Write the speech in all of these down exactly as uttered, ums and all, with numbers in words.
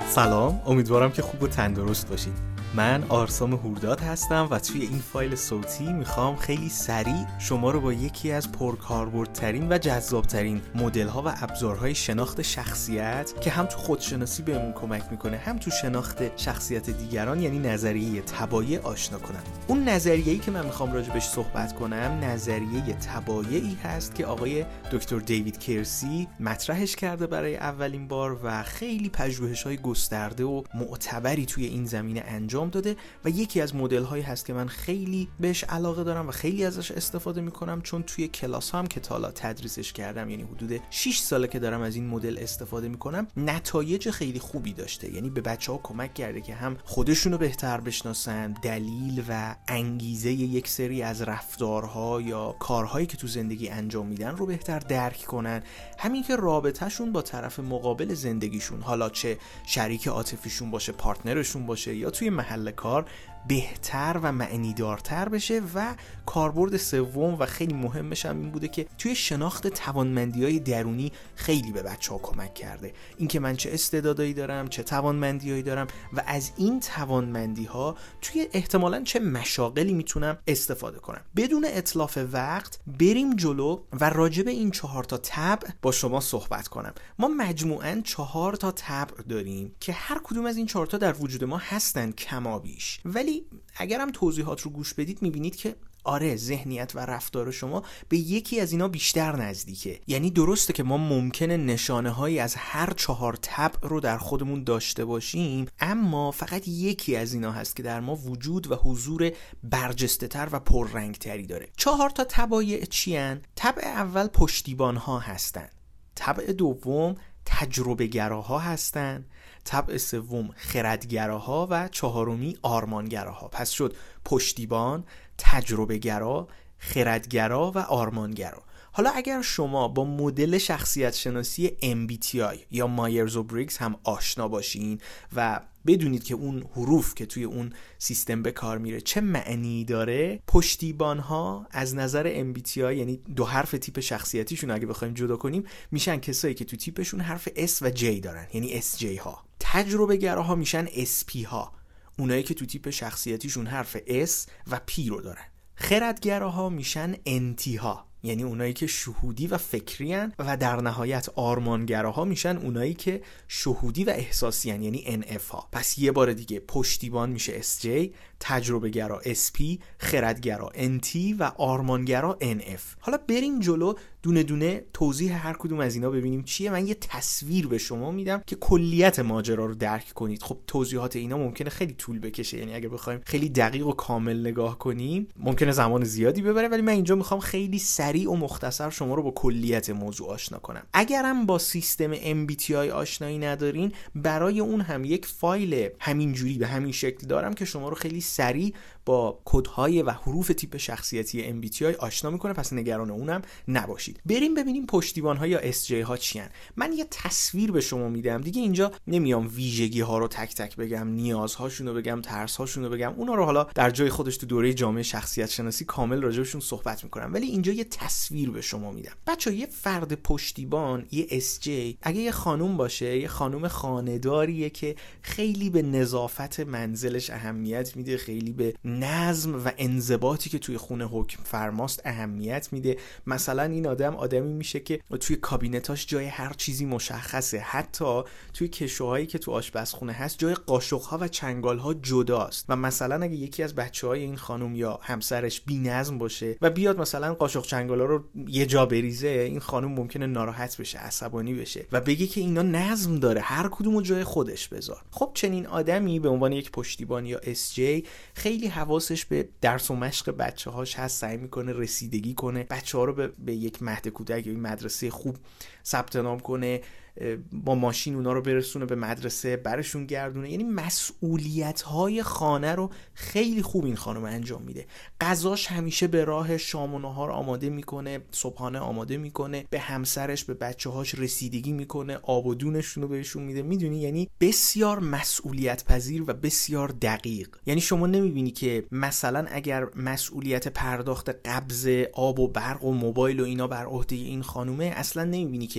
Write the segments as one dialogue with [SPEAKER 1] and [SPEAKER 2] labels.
[SPEAKER 1] سلام، امیدوارم که خوب و تندرست باشید. من آرسام هورداد هستم و توی این فایل صوتی میخوام خیلی سریع شما رو با یکی از پرکاربردترین و جذابترین مدل‌ها و ابزارهای شناخت شخصیت که هم تو خودشناسی بهمون کمک میکنه هم تو شناخت شخصیت دیگران، یعنی نظریه تبایع، آشنا کنم. اون نظریه‌ای که من میخوام راجبش صحبت کنم نظریه تبایعی هست که آقای دکتر دیوید کرسی مطرحش کرده برای اولین بار و خیلی پژوهش‌های گسترده و معتبری توی این زمینه انجام داده و یکی از مدل هایی هست که من خیلی بهش علاقه دارم و خیلی ازش استفاده میکنم، چون توی کلاس هم که تالا تدریسش کردم، یعنی حدود شش ساله که دارم از این مدل استفاده میکنم، نتایج خیلی خوبی داشته. یعنی به بچه ها کمک کرده که هم خودشونو بهتر بشناسن، دلیل و انگیزه یک سری از رفتارها یا کارهایی که تو زندگی انجام میدن رو بهتر درک کنن، همین که رابطهشون با طرف مقابل زندگیشون، حالا چه شریک عاطفیشون باشه، پارتنرشون باشه یا توی محل کار، بهتر و معنیدارتر بشه. و کاربرد سوم و خیلی مهمش هم این بوده که توی شناخت توانمندی‌های درونی خیلی به بچه‌ها کمک کرده. اینکه من چه استعدادایی دارم، چه توانمندی‌هایی دارم و از این توانمندی‌ها توی احتمالاً چه مشاغلی میتونم استفاده کنم. بدون اتلاف وقت بریم جلو و راجع به این چهار تا طبع با شما صحبت کنم. ما مجموعاً چهار تا طبع داریم که هر کدوم از این چهار تا در وجود ما هستن کمابیش، ولی اگر هم توضیحات رو گوش بدید میبینید که آره، ذهنیت و رفتار شما به یکی از اینا بیشتر نزدیکه. یعنی درسته که ما ممکنه نشانه هایی از هر چهار طبع رو در خودمون داشته باشیم، اما فقط یکی از اینا هست که در ما وجود و حضور برجسته تر و پررنگ تری داره. چهار تا طبایع چی ان؟ طبع اول پشتیبان ها هستن، طبع دوم تجربه گراها هستن، طبع سوم خردگراها و چهارمی آرمانگراها. پس شد پشتیبان، تجربه گرا، خردگرا و آرمانگرا. حالا اگر شما با مدل شخصیت شناسی ام بی تی آی یا مایرز و بریگز هم آشنا باشین و بدونید که اون حروف که توی اون سیستم به کار میره چه معنی داره، پشتیبان ها از نظر ام بی تی آی، یعنی دو حرف تیپ شخصیتیشون اگه بخوایم جدا کنیم، میشن کسایی که تو تیپشون حرف S و J دارن، یعنی اس جی ها. تجربه گراها میشن اس پی ها، اونایی که تو تیپ شخصیتیشون حرف S و P رو دارن. خردگراها میشن ان تی ها، یعنی اونایی که شهودی و فکری هن. و در نهایت آرمانگراها میشن اونایی که شهودی و احساسی هن، یعنی ان اف ها. پس یه بار دیگه، پشتیبان میشه اس جی، تجربه گرا اس پی، خردگرا ان تی و آرمانگرا ان اف. حالا بریم جلو دونه دونه توضیح هر کدوم از اینا ببینیم چیه. من یه تصویر به شما میدم که کلیت ماجرا رو درک کنید. خب توضیحات اینا ممکنه خیلی طول بکشه، یعنی اگه بخوایم خیلی دقیق و کامل نگاه کنیم ممکنه زمان زیادی ببره، ولی من اینجا میخوام خیلی سریع و مختصر شما رو با کلیت موضوع آشنا کنم. اگرم با سیستم ام بی تی آی آشنایی ندارین، برای اون هم یک فایل همینجوری به همین شکل دارم که شما رو خیلی سریع با کدهای و حروف تیپ شخصیتی ام بی تی آی آشنا میکنه، پس نگران اونم نباشید. بریم ببینیم پشتیبان ها یا اس جی ها چی ان. من یه تصویر به شما میدم دیگه، اینجا نمیام ویژگی ها رو تک تک بگم، نیازهاشون رو بگم، ترس هاشون رو بگم، اونا رو حالا در جای خودش تو دوره جامعه شخصیت شناسی کامل راجعشون صحبت میکنم، ولی اینجا یه تصویر به شما میدم. بچا یه فرد پشتیبان، یه اس جی، اگه یه خانوم باشه، یه خانوم خانه‌داریه که خیلی به نظافت منزلش اهمیت میده، خیلی به نظم و انضباطی که توی خونه حکم فرماست اهمیت میده. مثلا این آدم آدمی میشه که توی کابینتاش جای هر چیزی مشخصه، حتی توی کشوهایی که تو آشپزخونه هست جای قاشق‌ها و چنگال‌ها جداست. و مثلا اگه یکی از بچه‌های این خانم یا همسرش بی‌نظم باشه و بیاد مثلا قاشق چنگالا رو یه جا بریزه، این خانم ممکنه ناراحت بشه، عصبانی بشه و بگه که اینا نظم داره، هر کدومو جای خودش بذار. خب چنین آدمی به عنوان یک پشتیبان یا اس جی خیلی حواسش به درس و مشق بچه‌هاش هست، سعی میکنه رسیدگی کنه، بچه‌ها رو به, به یک مهد کودک یا مدرسه خوب ثبت نام کنه، با ماشین اونا رو برسونه به مدرسه، برشون گردونه. یعنی مسئولیت‌های خانه رو خیلی خوب این خانم انجام میده. غذاش همیشه به راه، شام و نهار آماده میکنه، صبحانه آماده میکنه، به همسرش به بچه‌هاش رسیدگی میکنه، آب و دونشون رو بهشون میده. میدونی یعنی بسیار مسئولیت پذیر و بسیار دقیق. یعنی شما نمیبینی که مثلا اگر مسئولیت پرداخت قبض آب و برق و موبایل و اینا بر عهده این خانومه، اصلا نمیبینی که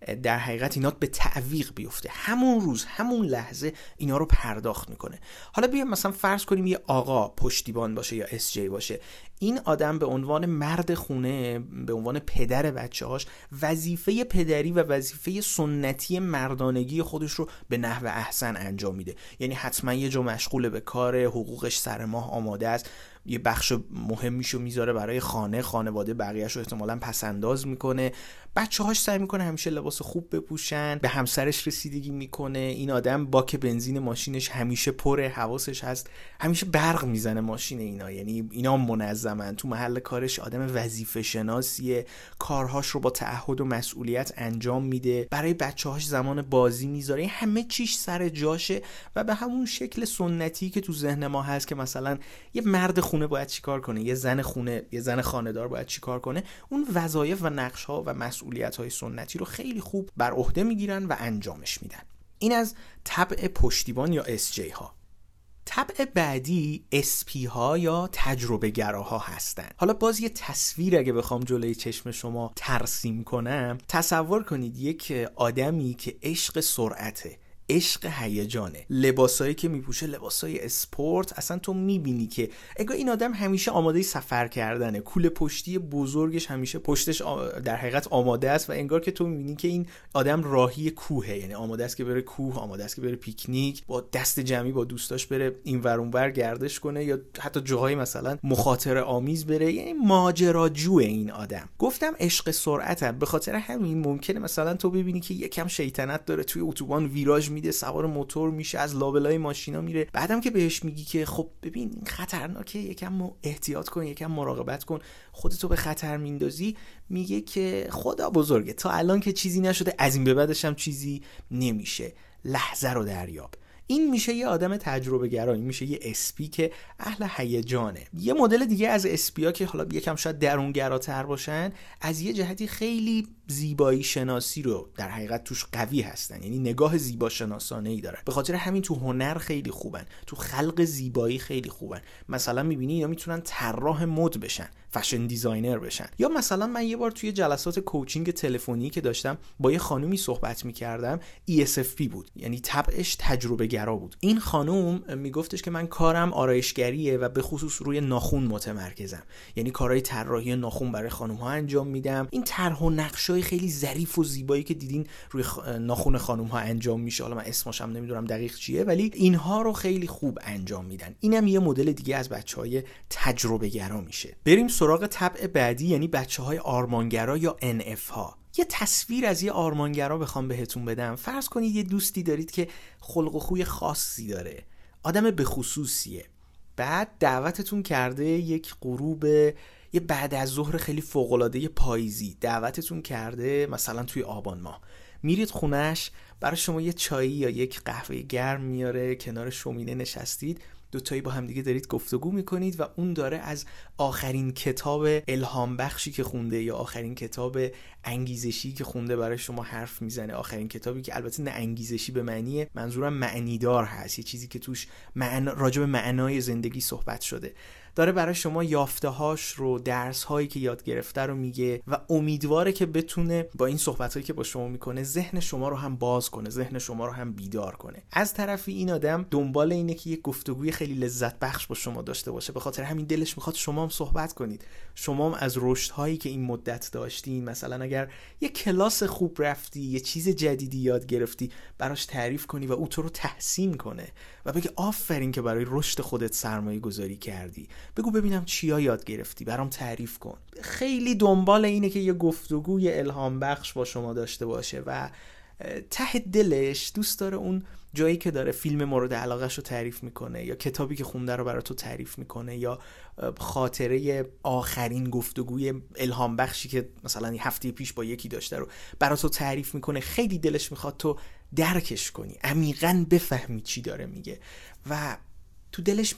[SPEAKER 1] در حقیقت اینا به تعویق بیفته، همون روز همون لحظه اینا رو پرداخت میکنه. حالا بیایم مثلا فرض کنیم یه آقا پشتیبان باشه یا اس جی باشه، این آدم به عنوان مرد خونه، به عنوان پدر بچه‌هاش، وظیفه پدری و وظیفه سنتی مردانگی خودش رو به نحو احسن انجام میده. یعنی حتما یه جا مشغول به کار، حقوقش سر ماه آماده است، یه بخش مهمیشو میذاره برای خانه، خانواده بقیه‌شو احتمالاً پسنداز میکنه، بچه‌هاش سعی میکنه همیشه لباس خوب بپوشن، به همسرش رسیدگی میکنه. این آدم باک بنزین ماشینش همیشه پره، حواسش هست، همیشه برق میزنه ماشین اینا، یعنی اینا منظمن. تو محل کارش آدم وظیفه شناسیه، کارهاش رو با تعهد و مسئولیت انجام میده، برای بچه‌هاش زمان بازی میذاره، همه چیش سر جاشه و به همون شکل سنتی که تو ذهن ما هست که مثلا یه مرد خونه باید چیکار کنه، یه زن خونه، یه زن خانه‌دار باید چیکار کنه، اون وظایف و نقش‌ها و مسئولیت‌های سنتی رو خیلی خوب بر عهده میگیرن و انجامش میدن. این از طبع پشتیبان یا اس جی ها. طبع بعدی اس پی ها یا تجربه گراها هستن. حالا باز یه تصویر اگه بخوام جلوی چشم شما ترسیم کنم، تصور کنید یک آدمی که عشق سرعته، عشق هیجانه، لباسایی که میپوشه لباسای اسپورت، اصلا تو میبینی که انگار این آدم همیشه آماده سفر کردنه، کوله پشتی بزرگش همیشه پشتش در حقیقت آماده است و انگار که تو میبینی که این آدم راهی کوهه، یعنی آماده است که بره کوه، آماده است که بره پیکنیک، با دست جمعی با دوستاش بره این ور اون ور گردش کنه یا حتی جاهای مثلا مخاطره آمیز بره، یعنی ماجراجوه این آدم. گفتم عشق سرعته، به خاطر همین ممکنه مثلا تو ببینی که یکم شیطنت داره، توی اتوبان ویراژ میده، سوار موتور میشه، از لابلای ماشینا میره، بعدم که بهش میگی که خب ببین این خطرناکه، یکم احتیاط کن، یکم مراقبت کن، خودتو به خطر میندازی، میگه که خدا بزرگه، تا الان که چیزی نشده، از این به بعدش هم چیزی نمیشه، لحظه رو دریاب. این میشه یه آدم تجربه گرا، این میشه یه اسپی که اهل هیجانه. یه مدل دیگه از اسپیا که حالا یکم شاید درونگراتر باشن، از یه جهتی خیلی زیبایی شناسی رو در حقیقت توش قوی هستن، یعنی نگاه زیبا شناسانه ای داره، به خاطر همین تو هنر خیلی خوبن، تو خلق زیبایی خیلی خوبن. مثلا میبینی یا میتونن طراح مد بشن، فشن دیزاینر بشن. یا مثلا من یه بار توی جلسات کوچینگ تلفنی که داشتم با یه خانومی صحبت میکردم، ای اس اف پی بود، یعنی طبعش تجربه گرا بود. این خانوم میگفتش که من کارم آرایشگریه و به خصوص روی ناخن متمرکزم، یعنی کارهای طراحی ناخن برای خانم ها انجام میدم. این طرح و نقشای خیلی ظریف و زیبایی که دیدین روی خ... ناخن خانم ها انجام میشه، حالا من اسمش هم نمیدونم دقیق چیه، ولی اینها رو خیلی خوب انجام میدن. اینم یه مدل دیگه از بچهای تجربه گرا میشه. بریم سراغ طبع بعدی، یعنی بچهای آرمانگرا یا ان اف ها. یه تصویر از یه آرمانگرا بخوام بهتون بدم، فرض کنید یه دوستی دارید که خلق و خوی خاصی داره، آدم به خصوصیه، بعد دعوتتون کرده یک غروب، یه بعد از ظهر خیلی فوق‌العاده پاییزی، دعوتتون کرده مثلا توی آبان ماه، میرید خونش، برای شما یه چایی یا یک قهوه گرم میاره، کنار شومینه نشستید، دوتایی با هم دیگه دارید گفتگو میکنید و اون داره از آخرین کتاب الهام بخشی که خونده یا آخرین کتاب انگیزشی که خونده برای شما حرف میزنه. آخرین کتابی که البته نه انگیزشی به معنی، منظورم معنیدار هست، یه چیزی که توش معنا، راجع به معنای زندگی صحبت شده، داره برای شما یافته‌هاش رو، درس‌هایی که یاد گرفته رو میگه و امیدواره که بتونه با این صحبت‌هایی که با شما میکنه ذهن شما رو هم باز کنه، ذهن شما رو هم بیدار کنه. از طرفی این آدم دنبال اینه که یک گفتگوی خیلی لذت بخش با شما داشته باشه، به خاطر همین دلش میخواد شما هم صحبت کنید، شما هم از رشدهایی که این مدت داشتین، مثلا اگر یه کلاس خوب رفتی، یه چیز جدیدی یاد گرفتی، براش تعریف کنی و او تو رو تحسین کنه و بگه آفرین که برای رشد خودت سرمایه گذاری کردی، بگو ببینم چیا یاد گرفتی، برام تعریف کن. خیلی دنبال اینه که یه گفتگوی الهام بخش با شما داشته باشه و ته دلش دوست داره اون جایی که داره فیلم مورد علاقه‌ش رو تعریف میکنه یا کتابی که خونده رو برای تو تعریف میکنه یا خاطره آخرین گفتگوی الهام بخشی که مثلا هفته پیش با یکی داشته رو برای تو تعریف میکنه، خیلی دلش میخواد تو درکش کنی، عمیقاً بفهمی چی داره میگه و تو دلش میگه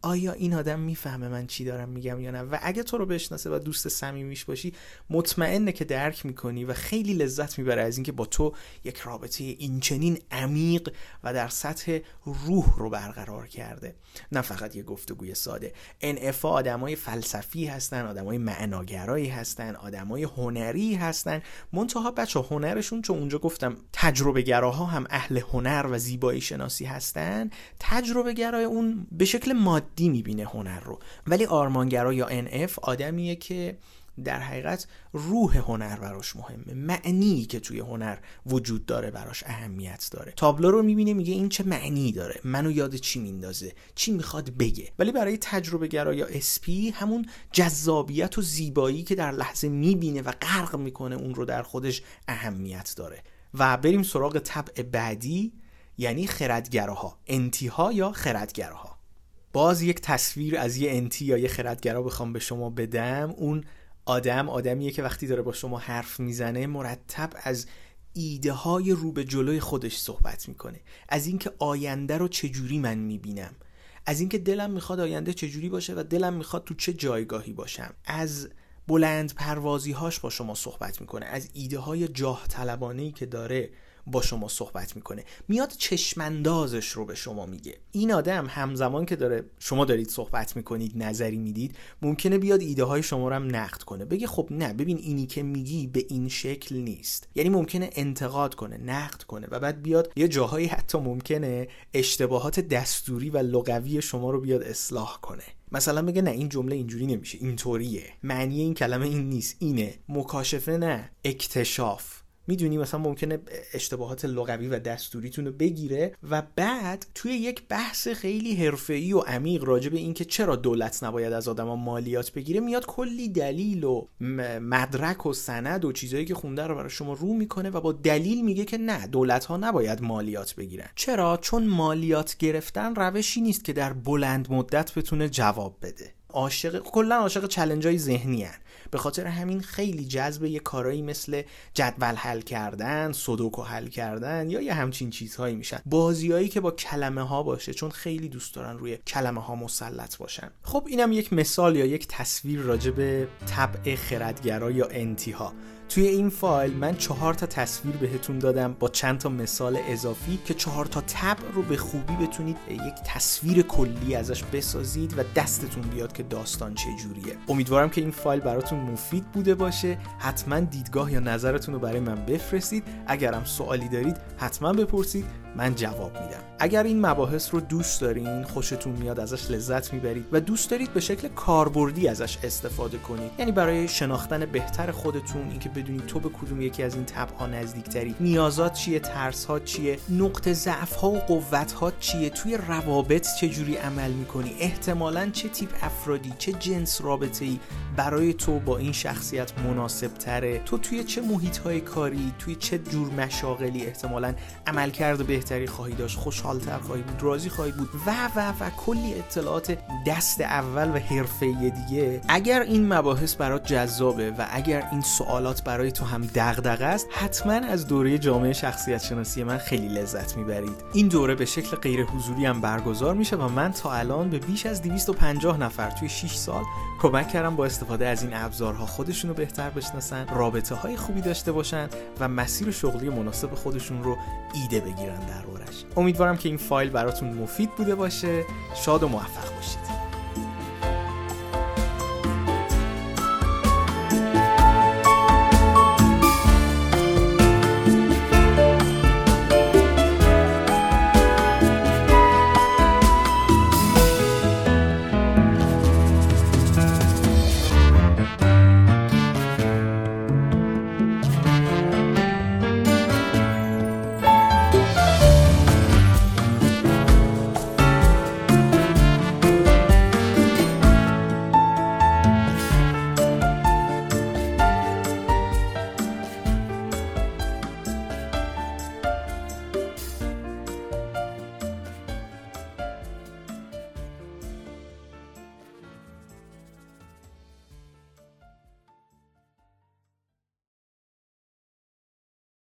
[SPEAKER 1] آیا این آدم میفهمه من چی دارم میگم یا نه؟ و اگه تو رو بشناسه و دوست صمیمیش باشی، مطمئنه که درک میکنی و خیلی لذت میبره از اینکه با تو یک رابطه اینچنین عمیق و در سطح روح رو برقرار کرده، نه فقط یه گفتگوی ساده. ان اف آدمای فلسفی هستن، آدمای معناگرایی هستن، آدمای هنری هستن. منتها بچه هنرشون، چون اونجا گفتم تجربه گراها هم اهل هنر و زیبایی شناسی هستن، تجربه گرای اون به شکل مادی میبینه هنر رو، ولی آرمانگرا یا ان اف آدمیه که در حقیقت روح هنر براش مهمه، معنی که توی هنر وجود داره براش اهمیت داره. تابلو رو میبینه میگه این چه معنی داره، منو یاد چی میندازه، چی میخواد بگه. ولی برای تجربه گرا یا اسپی همون جذابیت و زیبایی که در لحظه میبینه و غرق میکنه اون رو در خودش اهمیت داره. و بریم سراغ طبع بعدی، یعنی خردگراها، انتیها یا خردگراها. باز یک تصویر از یه انتی یا یه خردگرا بخوام به شما بدم، اون آدم آدمیه که وقتی داره با شما حرف میزنه مرتب از ایده های رو به جلوی خودش صحبت میکنه، از اینکه آینده رو چجوری من میبینم، از اینکه دلم میخواد آینده چجوری باشه و دلم میخواد تو چه جایگاهی باشم، از بلند پروازی هاش با شما صحبت میکنه، از ایده های جاه طلبانه‌ای که داره با شما صحبت میکنه، میاد چشماندازش رو به شما میگه. این آدم همزمان که داره شما دارید صحبت میکنید، نظری میدید، ممکنه بیاد ایده های شما رو هم نقد کنه، بگه خب نه ببین اینی که میگی به این شکل نیست. یعنی ممکنه انتقاد کنه، نقد کنه و بعد بیاد یه جاهایی حتی ممکنه اشتباهات دستوری و لغوی شما رو بیاد اصلاح کنه. مثلا بگه نه این جمله اینجوری نمیشه، اینطوریه، معنی این کلمه این نیست، اینه. مکاشفه نه، اکتشاف. میدونی مثلا ممکنه اشتباهات لغوی و دستوریتون رو بگیره و بعد توی یک بحث خیلی حرفه‌ای و عمیق راجع به این که چرا دولت نباید از آدما مالیات بگیره، میاد کلی دلیل و مدرک و سند و چیزایی که خونده رو برای شما رو میکنه و با دلیل میگه که نه دولت ها نباید مالیات بگیرن. چرا؟ چون مالیات گرفتن روشی نیست که در بلند مدت بتونه جواب بده. عاشق کلا عاشق چالنجای ذهنی ان. به خاطر همین خیلی جذب یه کارایی مثل جدول حل کردن، سودوکو حل کردن یا یه همچین چیزهایی میشن، بازیایی که با کلمه ها باشه، چون خیلی دوست دارن روی کلمه ها مسلط باشن. خب اینم یک مثال یا یک تصویر راجع به طبع خردگرا یا انتیها. توی این فایل من چهار تا تصویر بهتون دادم با چند تا مثال اضافی که چهار تا طبع رو به خوبی بتونید یک تصویر کلی ازش بسازید و دستتون بیاد که داستان چجوریه. امیدوارم که این فایل براتون مفید بوده باشه. حتما دیدگاه یا نظرتون رو برای من بفرستید. اگرم سوالی دارید حتما بپرسید، من جواب میدم. اگر این مباحث رو دوست دارین، خوشتون میاد، ازش لذت میبرید و دوست دارید به شکل کاربردی ازش استفاده کنید، یعنی برای شناختن بهتر خودتون، اینکه بدونید تو به کدوم یکی از این طبع‌ها نزدیکتری، نیازات چیه، ترس‌هات چیه، نقطه ضعف‌ها و قوت‌هات چیه، توی روابط چجوری عمل میکنی، احتمالاً چه تیپ افرادی، چه جنس رابطه‌ای برای تو با این شخصیت مناسب تره، تو توی چه محیط‌های کاری، توی چه جور مشاغلی احتمالاً عملکرد بهتری خواهی داشت، خوشحال‌تر خواهی بود، راضی خواهی بود و و و کلی اطلاعات دست اول و حرفه‌ای دیگه. اگر این مباحث برات جذابه و اگر این سوالات برای تو هم دغدغه است، حتما از دوره جامعه شخصیت شناسی من خیلی لذت میبرید. این دوره به شکل غیر حضوری هم برگزار میشه و من تا الان به بیش از دویست و پنجاه نفر توی شش سال کمک کردم با استفاده از این ابزارها خودشونو بهتر بشناسن، رابطه های خوبی داشته باشن و مسیر شغلی مناسب خودشون رو ایده بگیرن دربارش. امیدوارم که این فایل براتون مفید بوده باشه. شاد و موفق باشید.